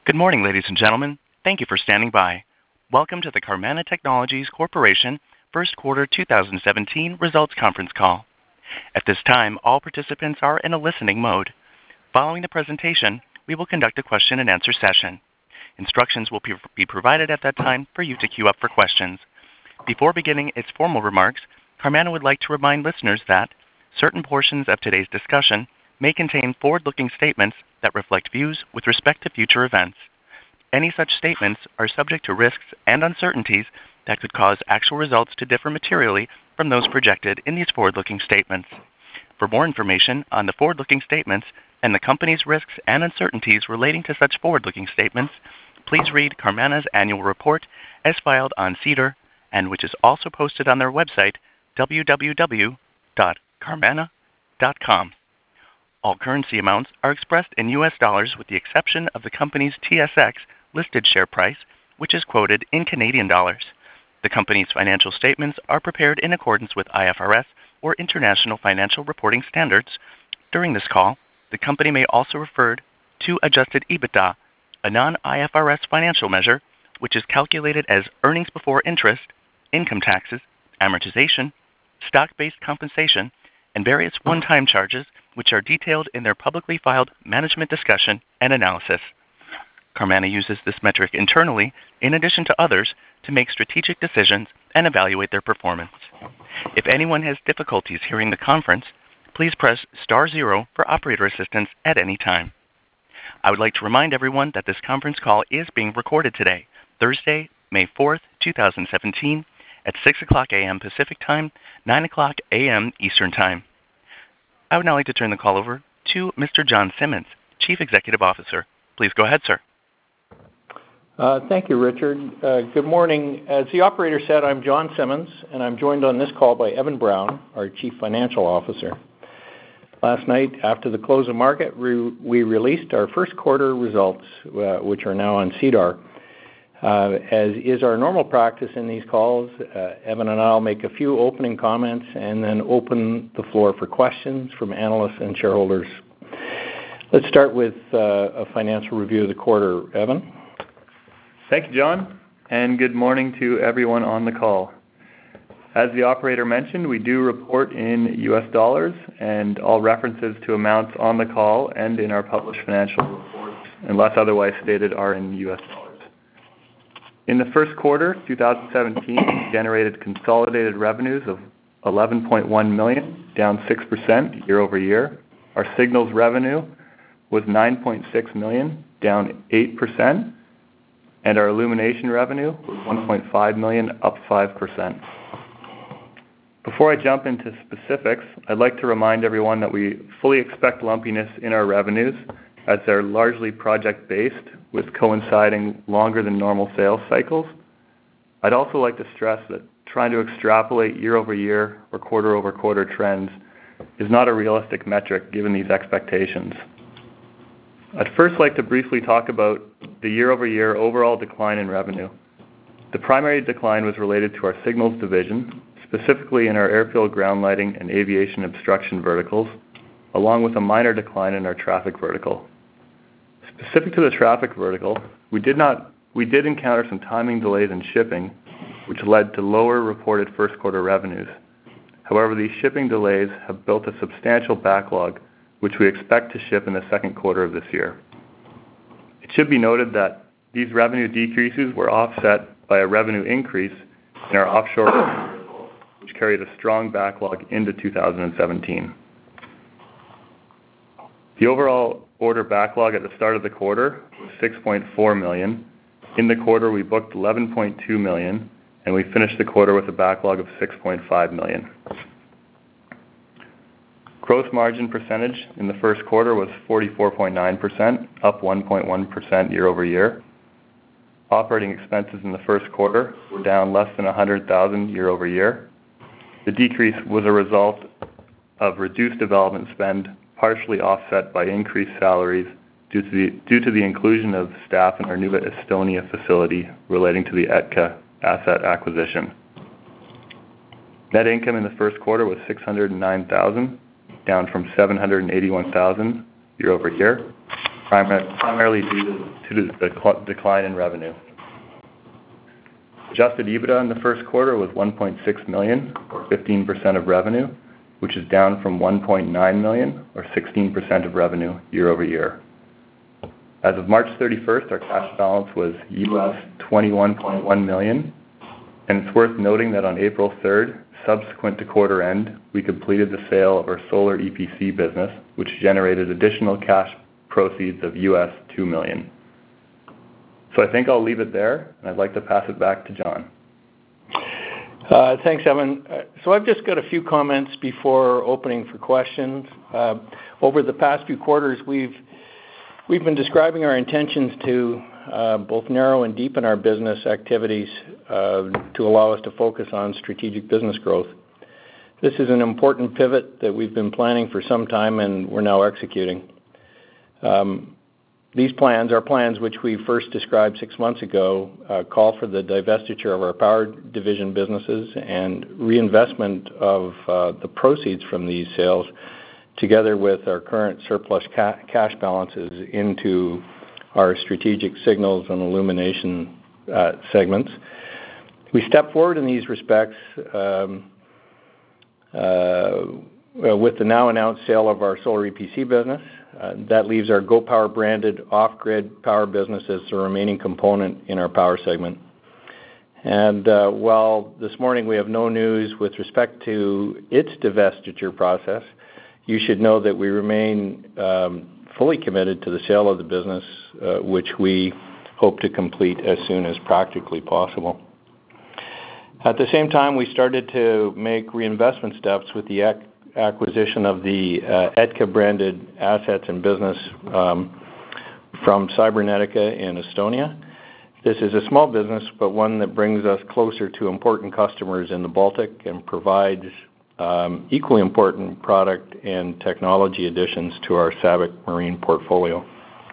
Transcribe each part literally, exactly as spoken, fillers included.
Good morning, ladies and gentlemen. Thank you for standing by. Welcome to the Carmanah Technologies Corporation First Quarter two thousand seventeen Results Conference Call. At this time, all participants are in a listening mode. Following the presentation, we will conduct a question and answer session. Instructions will be provided at that time for you to queue up for questions. Before beginning its formal remarks, Carmanah would like to remind listeners that certain portions of today's discussion may contain forward-looking statements that reflect views with respect to future events. Any such statements are subject to risks and uncertainties that could cause actual results to differ materially from those projected in these forward-looking statements. For more information on the forward-looking statements and the company's risks and uncertainties relating to such forward-looking statements, please read Carmanah's annual report as filed on SEDAR, and which is also posted on their website, w w w dot carmanah dot com. All currency amounts are expressed in U S dollars with the exception of the company's T S X listed share price, which is quoted in Canadian dollars. The company's financial statements are prepared in accordance with I F R S or International Financial Reporting Standards. During this call, the company may also refer to adjusted EBITDA, a non-I F R S financial measure, which is calculated as earnings before interest, income taxes, amortization, stock-based compensation, and various one-time charges, which are detailed in their publicly filed management discussion and analysis. Carmanah uses this metric internally, in addition to others, to make strategic decisions and evaluate their performance. If anyone has difficulties hearing the conference, please press star zero for operator assistance at any time. I would like to remind everyone that this conference call is being recorded today, Thursday, May fourth, two thousand seventeen, at six o'clock a m Pacific Time, nine o'clock a m Eastern Time. I would now like to turn the call over to Mister John Simmons, Chief Executive Officer. Please go ahead, sir. Uh, thank you, Richard. Uh, good morning. As the operator said, I'm John Simmons, and I'm joined on this call by Evan Brown, our Chief Financial Officer. Last night, after the close of market, we, we released our first quarter results, uh, which are now on SEDAR. Uh, as is our normal practice in these calls, uh, Evan and I will make a few opening comments and then open the floor for questions from analysts and shareholders. Let's start with uh, a financial review of the quarter. Evan? Thank you, John, and good morning to everyone on the call. As the operator mentioned, we do report in U S dollars, and all references to amounts on the call and in our published financial reports, unless otherwise stated, are in U S dollars. In the first quarter, two thousand seventeen, we generated consolidated revenues of eleven point one million dollars, down six percent year over year. Our signals revenue was nine point six million dollars, down eight percent, and our illumination revenue was one point five million dollars, up five percent. Before I jump into specifics, I'd like to remind everyone that we fully expect lumpiness in our revenues, as they're largely project-based, with coinciding longer than normal sales cycles. I'd also like to stress that trying to extrapolate year-over-year or quarter-over-quarter trends is not a realistic metric given these expectations. I'd first like to briefly talk about the year-over-year overall decline in revenue. The primary decline was related to our signals division, specifically in our airfield ground lighting and aviation obstruction verticals, along with a minor decline in our traffic vertical. Specific to the traffic vertical, we did not we did encounter some timing delays in shipping, which led to lower reported first quarter revenues. However, these shipping delays have built a substantial backlog, which we expect to ship in the second quarter of this year. It should be noted that these revenue decreases were offset by a revenue increase in our offshore vertical, which carried a strong backlog into two thousand seventeen. The overall order backlog at the start of the quarter was six point four million dollars. In the quarter, we booked eleven point two million dollars, and we finished the quarter with a backlog of six point five million dollars. Gross margin percentage in the first quarter was forty-four point nine percent, up one point one percent year over year. Operating expenses in the first quarter were down less than one hundred thousand dollars year over year. The decrease was a result of reduced development spend, partially offset by increased salaries due to the, due to the inclusion of staff in our new Estonia facility relating to the E T C A asset acquisition. Net income in the first quarter was six hundred nine thousand dollars, down from seven hundred eighty-one thousand dollars year over year. primarily due to the decline in revenue. Adjusted EBITDA in the first quarter was one point six million dollars, or fifteen percent of revenue, which is down from one point nine million dollars, or sixteen percent of revenue year over year. As of March thirty-first, our cash balance was U S twenty-one point one million dollars, and it's worth noting that on April third, subsequent to quarter end, we completed the sale of our solar E P C business, which generated additional cash proceeds of U S two million dollars. So I think I'll leave it there, and I'd like to pass it back to John. Uh, thanks, Evan. Uh, so I've just got a few comments before opening for questions. Uh, over the past few quarters, we've we've been describing our intentions to uh, both narrow and deepen our business activities uh, to allow us to focus on strategic business growth. This is an important pivot that we've been planning for some time, and we're now executing. Um, These plans, our plans, which we first described six months ago, uh, call for the divestiture of our power division businesses and reinvestment of uh, the proceeds from these sales, together with our current surplus ca- cash balances, into our strategic signals and illumination uh, segments. We step forward in these respects um, uh, with the now announced sale of our solar E P C business. Uh, that leaves our GoPower branded off-grid power business as the remaining component in our power segment. And uh, while this morning we have no news with respect to its divestiture process, you should know that we remain um, fully committed to the sale of the business, uh, which we hope to complete as soon as practically possible. At the same time, we started to make reinvestment steps with the ac- acquisition of the uh, E T C A-branded assets and business um, from Cybernetica in Estonia. This is a small business, but one that brings us closer to important customers in the Baltic and provides um, equally important product and technology additions to our Sabic Marine portfolio.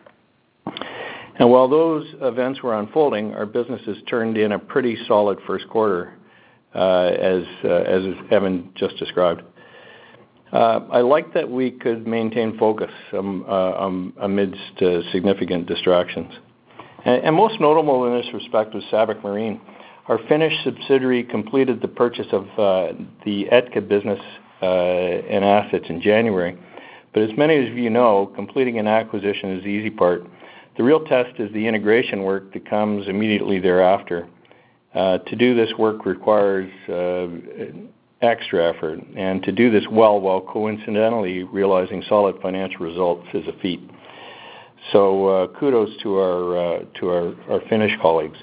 And while those events were unfolding, our businesses turned in a pretty solid first quarter, uh, as, uh, as Evan just described. Uh, I like that we could maintain focus um, uh, um, amidst uh, significant distractions. And, and most notable in this respect was Sabic Marine. Our Finnish subsidiary completed the purchase of uh, the E T C A business uh, and assets in January. But as many of you know, completing an acquisition is the easy part. The real test is the integration work that comes immediately thereafter. Uh, to do this work requires uh, extra effort, and to do this well while coincidentally realizing solid financial results is a feat. So uh, kudos to our uh, to our, our Finnish colleagues.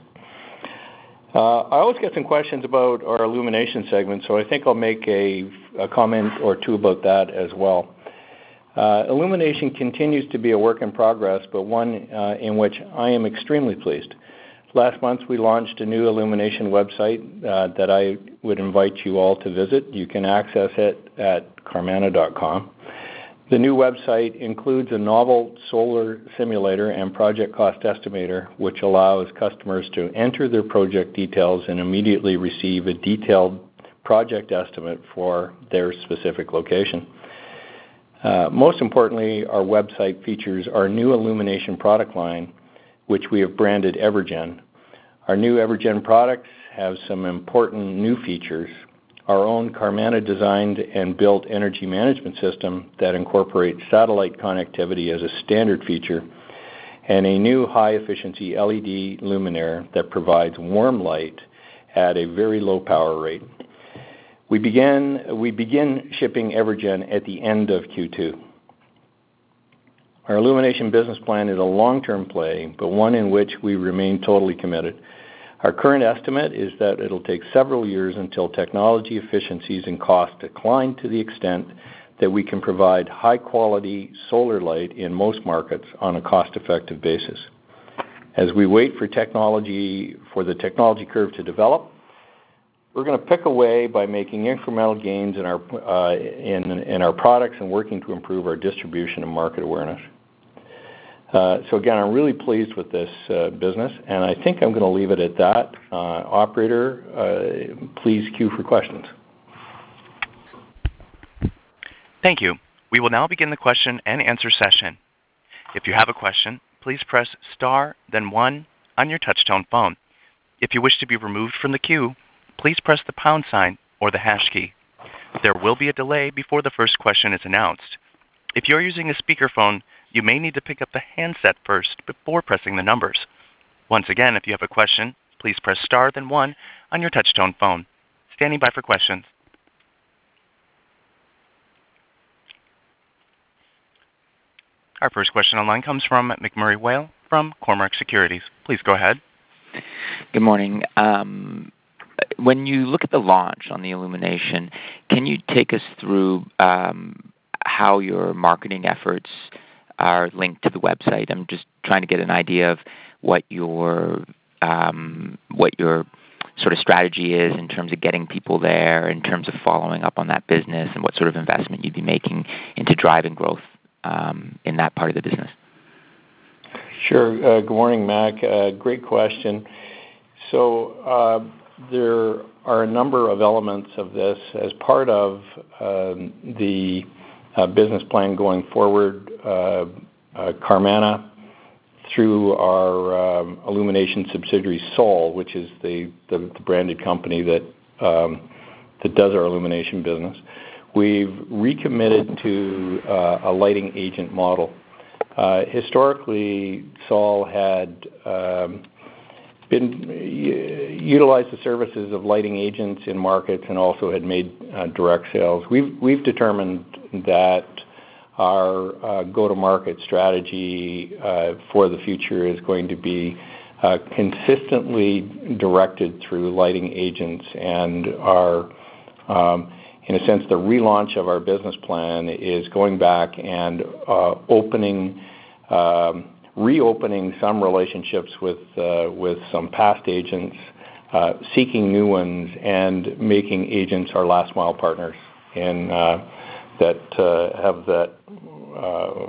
Uh, I always get some questions about our illumination segment, so I think I'll make a, a comment or two about that as well. Uh, illumination continues to be a work in progress, but one uh, in which I am extremely pleased. Last month, we launched a new illumination website uh, that I would invite you all to visit. You can access it at carmanah dot com. The new website includes a novel solar simulator and project cost estimator, which allows customers to enter their project details and immediately receive a detailed project estimate for their specific location. Uh, most importantly, our website features our new illumination product line, which we have branded Evergen. Our new Evergen products have some important new features. Our own Carmanah designed and built energy management system that incorporates satellite connectivity as a standard feature, and a new high-efficiency L E D luminaire that provides warm light at a very low power rate. We began we begin shipping Evergen at the end of Q two. Our illumination business plan is a long-term play, but one in which we remain totally committed. Our current estimate is that it'll take several years until technology efficiencies and costs decline to the extent that we can provide high-quality solar light in most markets on a cost-effective basis. As we wait for technology for the technology curve to develop, we're going to pick away by making incremental gains in our uh, in, in our products and working to improve our distribution and market awareness. Uh, so again, I'm really pleased with this uh, business, and I think I'm going to leave it at that. Uh, operator, uh, please queue for questions. Thank you. We will now begin the question and answer session. If you have a question, please press star, then one on your touch-tone phone. If you wish to be removed from the queue, please press the pound sign or the hash key. There will be a delay before the first question is announced. If you're using a speakerphone, you may need to pick up the handset first before pressing the numbers. Once again, if you have a question, please press star, then one on your touch-tone phone. Standing by for questions. Our first question online comes from McMurray Whale from Cormark Securities. Please go ahead. Good morning. Um, when you look at the launch on the Illumination, can you take us through um, how your marketing efforts are linked to the website? I'm just trying to get an idea of what your um, what your sort of strategy is in terms of getting people there, in terms of following up on that business, and what sort of investment you'd be making into driving growth um, in that part of the business. Sure. Uh, good morning, Mac. Uh, great question. So uh, there are a number of elements of this as part of um, the uh, business plan going forward. Uh, uh, Carmanah, through our um, Illumination subsidiary Sol, which is the, the, the branded company that um, that does our illumination business, we've recommitted to uh, a lighting agent model. Uh, historically, Sol had um, been utilized the services of lighting agents in markets and also had made uh, direct sales. We've we've determined that our uh, go-to-market strategy uh, for the future is going to be uh, consistently directed through lighting agents, and our, um, in a sense, the relaunch of our business plan is going back and uh, opening, um, reopening some relationships with uh, with some past agents, uh, seeking new ones, and making agents our last-mile partners in uh, that uh, have that uh,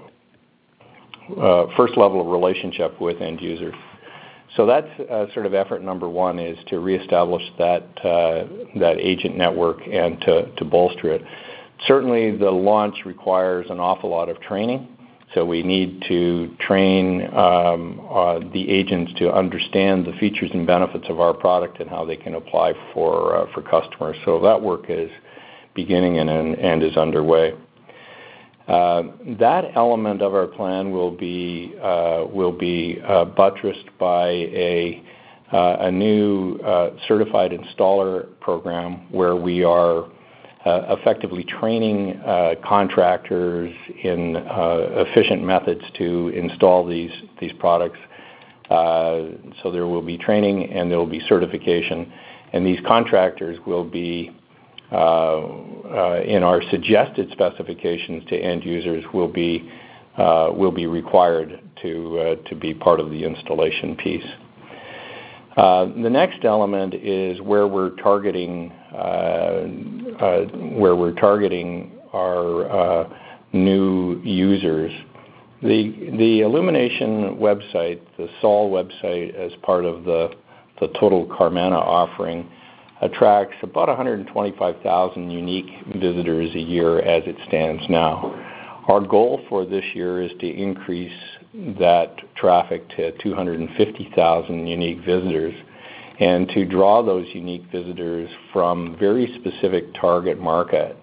uh, first level of relationship with end users. So that's uh, sort of effort number one, is to reestablish that uh, that agent network and to, to bolster it. Certainly the launch requires an awful lot of training. So we need to train um, uh, the agents to understand the features and benefits of our product and how they can apply for uh, for customers. So that work is beginning and, and is underway. Uh, that element of our plan will be uh, will be uh, buttressed by a uh, a new uh, certified installer program where we are uh, effectively training uh, contractors in uh, efficient methods to install these these products. Uh, so there will be training and there will be certification, and these contractors will be Uh, uh, in our suggested specifications to end users will be uh, will be required to uh, to be part of the installation piece. Uh, the next element is where we're targeting uh, uh, where we're targeting our uh, new users. The the Illumination website, the Sol website, as part of the the total Carmanah offering, attracts about one hundred twenty-five thousand unique visitors a year as it stands now. Our goal for this year is to increase that traffic to two hundred fifty thousand unique visitors, and to draw those unique visitors from very specific target markets.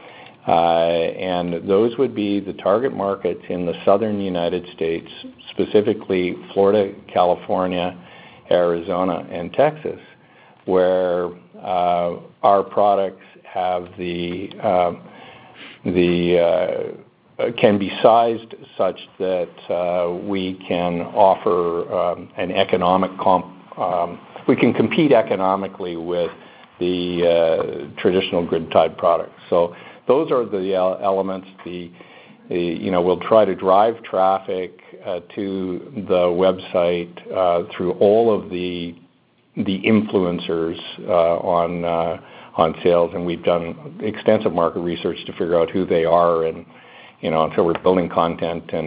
Uh, and those would be the target markets in the southern United States, specifically Florida, California, Arizona, and Texas, where uh, our products have the uh, the uh, can be sized such that uh, we can offer um, an economic comp. Um, we can compete economically with the uh, traditional grid-tied products. So those are the elements. The, the you know we'll try to drive traffic uh, to the website uh, through all of the the influencers uh, on uh, on sales, and we've done extensive market research to figure out who they are, and you know, and so we're building content and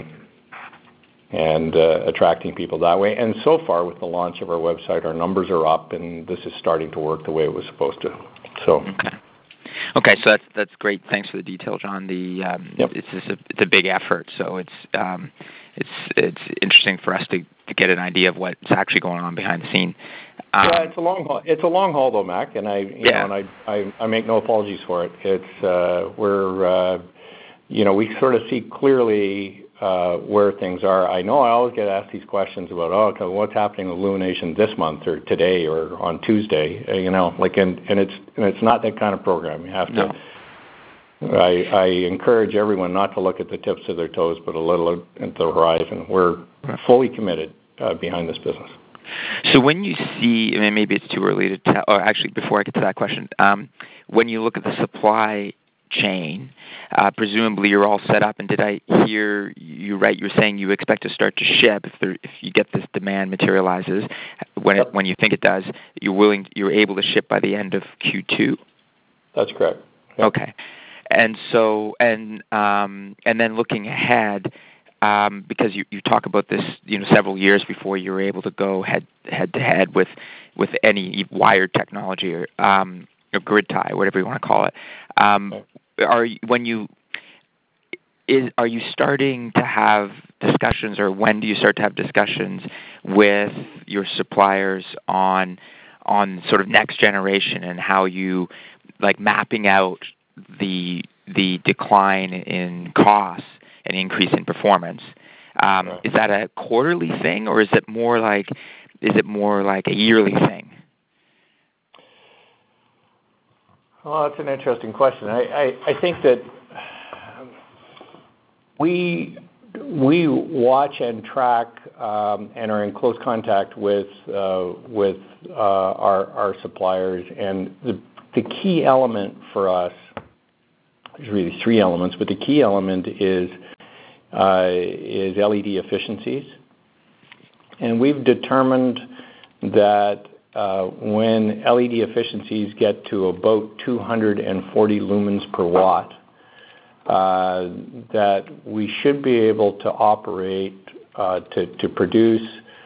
and uh, attracting people that way. And so far, with the launch of our website, our numbers are up, and this is starting to work the way it was supposed to. So. Okay. Okay, so that's that's great. Thanks for the detail, John. The um, yep. it's just a, it's a big effort, so it's um, it's it's interesting for us to, to get an idea of what's actually going on behind the scene. Um, yeah, it's a long haul. It's a long haul, though, Mac, and I, you yeah. know, and I, I, I make no apologies for it. It's uh, we're, uh, you know, we sort of see clearly uh, where things are. I know I always get asked these questions about, oh, okay, what's happening with Illumination this month or today or on Tuesday, uh, you know, like, and, and it's and it's not that kind of program. You have to. No. I, I encourage everyone not to look at the tips of their toes, but a little at the horizon. We're fully committed uh, behind this business. So when you see, I mean, maybe it's too early to tell, or actually before I get to that question, um, when you look at the supply chain, uh, presumably you're all set up, and did I hear you right? You're saying you expect to start to ship if there, if you get this demand materializes, when it, when you think it does, you're willing, you're able to ship by the end of Q two? That's correct. Yep. Okay. And so, and um, and then looking ahead, um, because you, you talk about this, you know, several years before you're able to go head head to head with with any wired technology or, um, or grid tie, whatever you want to call it. Um, are when you is are you starting to have discussions, or when do you start to have discussions with your suppliers on on sort of next generation and how you like mapping out the the decline in costs and increase in performance? Um, right. Is that a quarterly thing, or is it more like is it more like a yearly thing? Well, that's an interesting question. I, I, I think that we we watch and track um, and are in close contact with uh, with uh, our our suppliers, and the the key element for us. There's really three elements, but the key element is uh, is L E D efficiencies, and we've determined that uh, when L E D efficiencies get to about two hundred forty lumens per watt, uh, that we should be able to operate uh, to to produce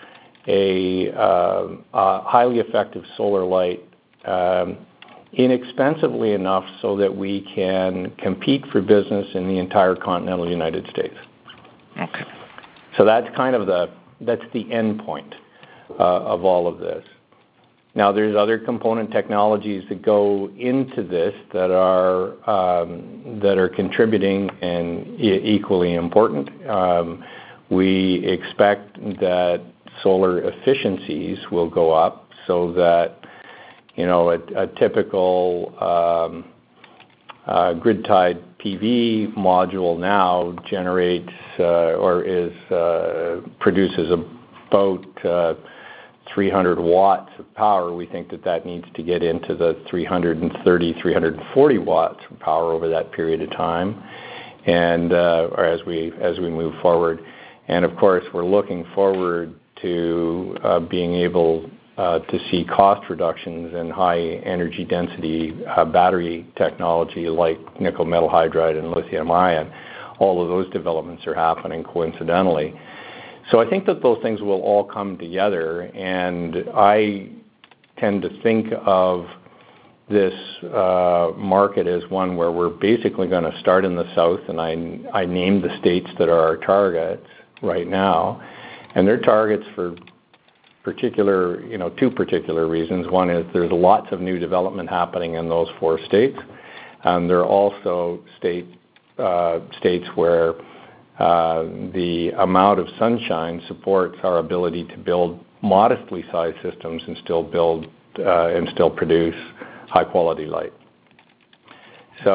a, uh, a highly effective solar light. Um, inexpensively enough so that we can compete for business in the entire continental United States. Okay. So that's kind of the that's the end point uh, of all of this. Now, there's other component technologies that go into this that are um, that are contributing and e- equally important. Um, we expect that solar efficiencies will go up so that You know, a, a typical um, uh, grid-tied P V module now generates uh, or is uh, produces about uh, three hundred watts of power. We think that that needs to get into the three hundred thirty, three hundred forty watts of power over that period of time, and uh, or as we as we move forward. And of course, we're looking forward to uh, being able Uh, to see cost reductions in high energy density uh, battery technology like nickel metal hydride and lithium ion. All of those developments are happening coincidentally. So I think that those things will all come together, and I tend to think of this uh, market as one where we're basically going to start in the south, and I, I named the states that are our targets right now, and they're targets for particular, you know, two particular reasons. One is there's lots of new development happening in those four states. Um, there are also state uh, states where uh, the amount of sunshine supports our ability to build modestly sized systems and still build uh, and still produce high quality light. So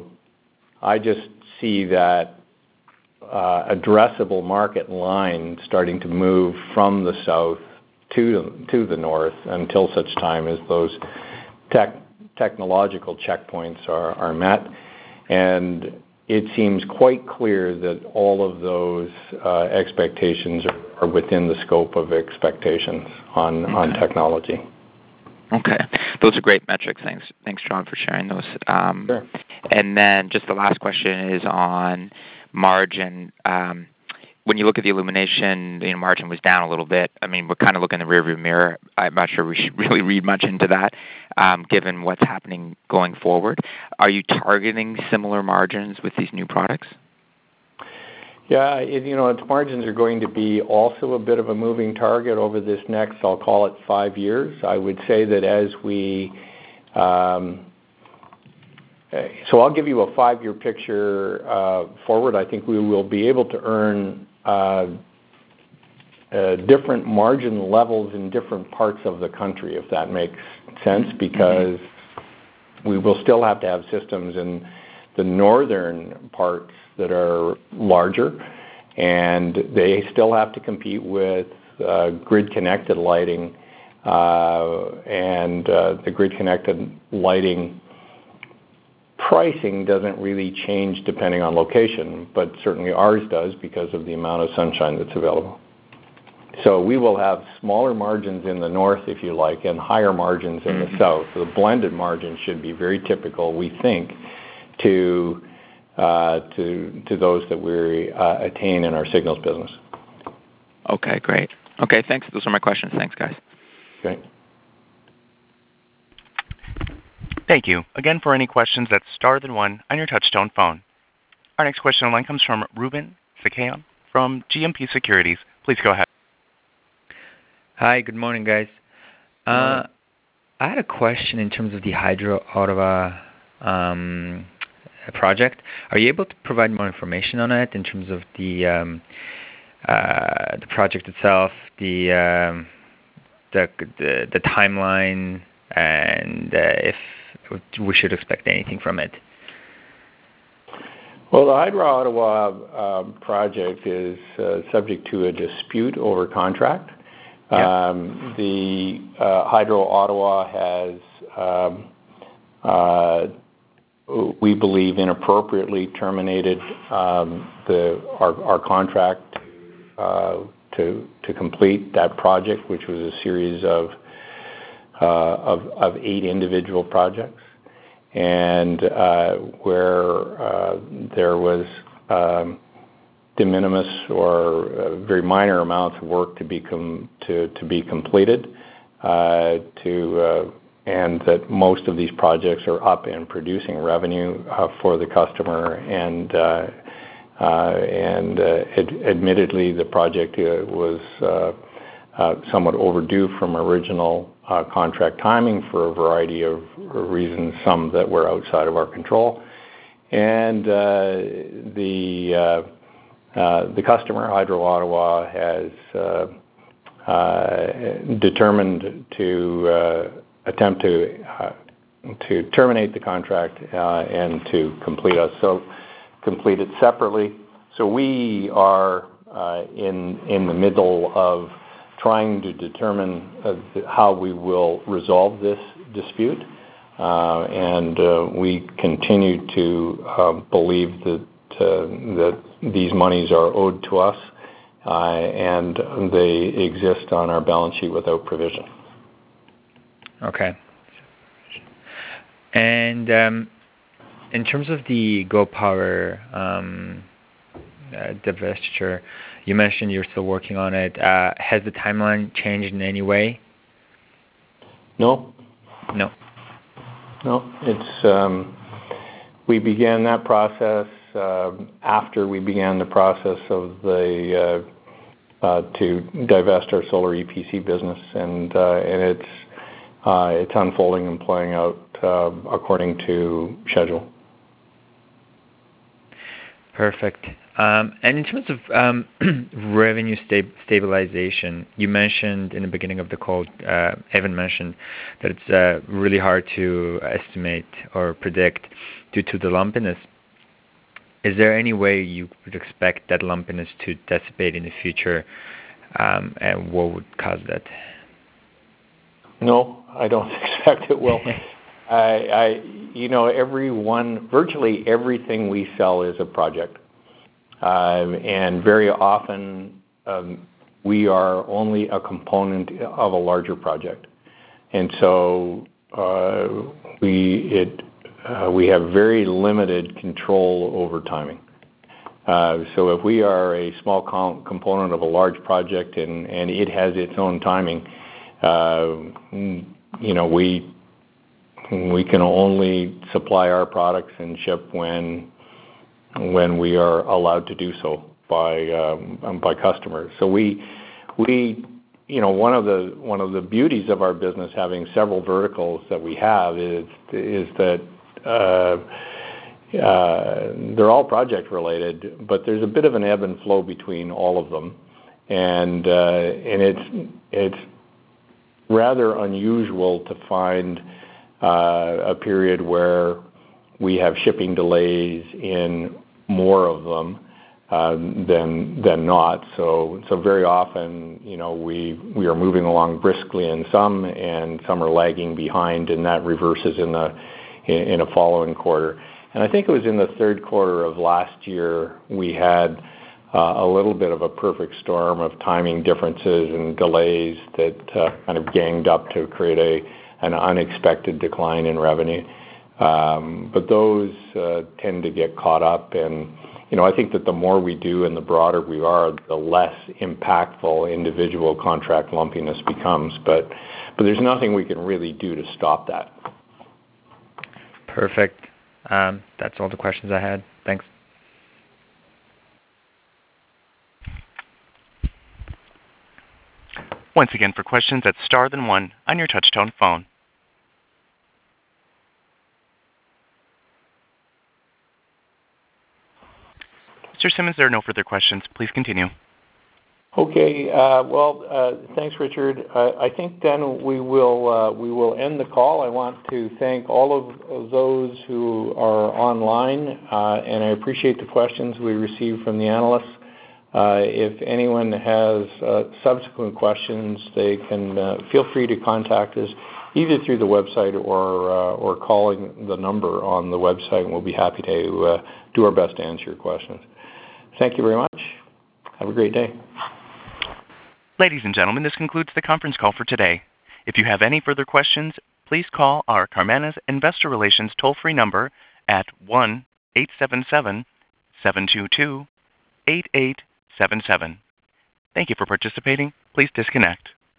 I just see that uh, addressable market line starting to move from the south to to the north until such time as those tech, technological checkpoints are, are met. And it seems quite clear that all of those uh, expectations are, are within the scope of expectations on, okay. on technology. Okay. Those are great metrics. Thanks, thanks, John, for sharing those. Um, sure. And then just the last question is on margin. Um, When you look at the illumination, the margin was down a little bit. I mean, we're kind of looking in the rearview mirror. I'm not sure we should really read much into that, um, given what's happening going forward. Are you targeting similar margins with these new products? Yeah, it, you know, its margins are going to be also a bit of a moving target over this next, I'll call it five years. I would say that as we, um, so I'll give you a five-year picture uh, forward. I think we will be able to earn uh, uh, different margin levels in different parts of the country, if that makes sense, because mm-hmm. we will still have to have systems in the northern parts that are larger, and they still have to compete with uh, grid-connected lighting, uh, and uh, the grid-connected lighting pricing doesn't really change depending on location, but certainly ours does because of the amount of sunshine that's available. So we will have smaller margins in the north, if you like, and higher margins in the south. So the blended margin should be very typical, we think, to Uh, to to those that we uh, attain in our signals business. Okay, great. Okay, thanks. Those are my questions. Thanks, guys. Okay. Thank you. Again, for any questions, that's star then one on your touchtone phone. Our next question online comes from Ruben Sakayan from G M P Securities. Please go ahead. Hi, good morning, guys. Good morning. Uh, I had a question in terms of the Hydro Ottawa um, project. Are you able to provide more information on it in terms of the um, uh, the project itself, the um, the, the the timeline, and uh, if we should expect anything from it? Well, the Hydro Ottawa uh, project is uh, subject to a dispute over contract. Yeah. Um, the uh, Hydro Ottawa has um, uh, we believe inappropriately terminated um, the our, our contract uh, to to complete that project, which was a series of uh, of, of eight individual projects, and uh, where uh, there was um, de minimis or uh, very minor amounts of work to be com- to to be completed, uh, to uh, and that most of these projects are up and producing revenue uh, for the customer. And uh, uh, and uh, ad- admittedly, the project uh, was uh, uh, somewhat overdue from original uh, contract timing for a variety of reasons, some that were outside of our control. And uh, the uh, uh, the customer, Hydro Ottawa, has uh, uh, determined to uh, attempt to uh, to terminate the contract uh, and to complete us so complete it separately. So we are uh, in in the middle of trying to determine uh, how we will resolve this dispute, uh, and uh, we continue to uh, believe that uh, that these monies are owed to us, uh, and they exist on our balance sheet without provision. Okay. And um, in terms of the Go Power um, uh, divestiture, you mentioned you're still working on it. Uh, has the timeline changed in any way? No. No. No. It's um, we began that process uh, after we began the process of the uh, uh, to divest our solar E P C business, and uh, and it's uh, it's unfolding and playing out uh, according to schedule. Perfect. Um, and in terms of um, revenue sta- stabilization, you mentioned in the beginning of the call, uh, Evan mentioned that it's uh, really hard to estimate or predict due to the lumpiness. Is there any way you would expect that lumpiness to dissipate in the future, um, and what would cause that? No, I don't expect it will. I, I, you know, everyone, virtually everything we sell is a project. Uh, and very often um, we are only a component of a larger project, and so uh, we it uh, we have very limited control over timing. Uh, so if we are a small com- component of a large project and, and it has its own timing, uh, you know we we can only supply our products and ship when. when we are allowed to do so by um, by customers. So we we you know one of the one of the beauties of our business, having several verticals that we have, is is that uh, uh, they're all project related, but there's a bit of an ebb and flow between all of them, and uh, and it's it's rather unusual to find uh, a period where we have shipping delays in more of them uh, than than not. So so very often, you know, we we are moving along briskly in some, and some are lagging behind, and that reverses in the in, in a following quarter. And I think it was in the third quarter of last year we had Uh, a little bit of a perfect storm of timing differences and delays that uh, kind of ganged up to create a an unexpected decline in revenue. Um, but those uh, tend to get caught up, and you know I think that the more we do and the broader we are, the less impactful individual contract lumpiness becomes. But but there's nothing we can really do to stop that. Perfect. Um, that's all the questions I had. Thanks. Once again, for questions, that's star then one on your touch-tone phone. Mister Simmons, there are no further questions. Please continue. Okay. Uh, well, uh, thanks, Richard. I, I think then we will uh, we will end the call. I want to thank all of, of those who are online, uh, and I appreciate the questions we received from the analysts. Uh, if anyone has uh, subsequent questions, they can uh, feel free to contact us either through the website or uh, or calling the number on the website, and we'll be happy to uh, do our best to answer your questions. Thank you very much. Have a great day. Ladies and gentlemen, this concludes the conference call for today. If you have any further questions, please call our Carmana's Investor Relations toll-free number at one eight seven seven, seven two two, eight eight seven seven. Thank you for participating. Please disconnect.